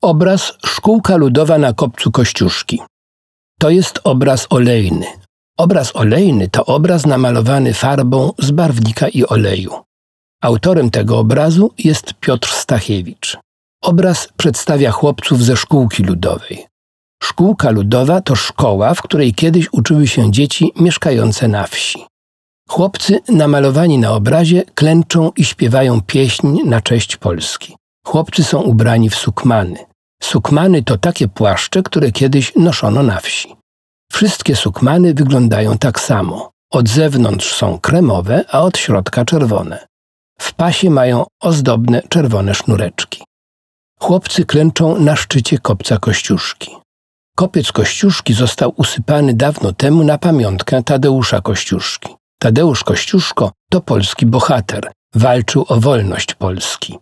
Obraz Szkółka Ludowa na kopcu Kościuszki. To jest obraz olejny. Obraz olejny to obraz namalowany farbą z barwnika i oleju. Autorem tego obrazu jest Piotr Stachiewicz. Obraz przedstawia chłopców ze szkółki ludowej. Szkółka ludowa to szkoła, w której kiedyś uczyły się dzieci mieszkające na wsi. Chłopcy namalowani na obrazie klęczą i śpiewają pieśń na cześć Polski. Chłopcy są ubrani w sukmany. Sukmany to takie płaszcze, które kiedyś noszono na wsi. Wszystkie sukmany wyglądają tak samo. Od zewnątrz są kremowe, a od środka czerwone. W pasie mają ozdobne czerwone sznureczki. Chłopcy klęczą na szczycie kopca Kościuszki. Kopiec Kościuszki został usypany dawno temu na pamiątkę Tadeusza Kościuszki. Tadeusz Kościuszko to polski bohater. Walczył o wolność Polski.